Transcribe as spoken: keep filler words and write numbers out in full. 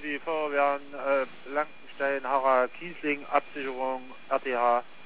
für die Feuerwehren, äh, Blankenstein, Harra, Kiesling, Absicherung, R T H.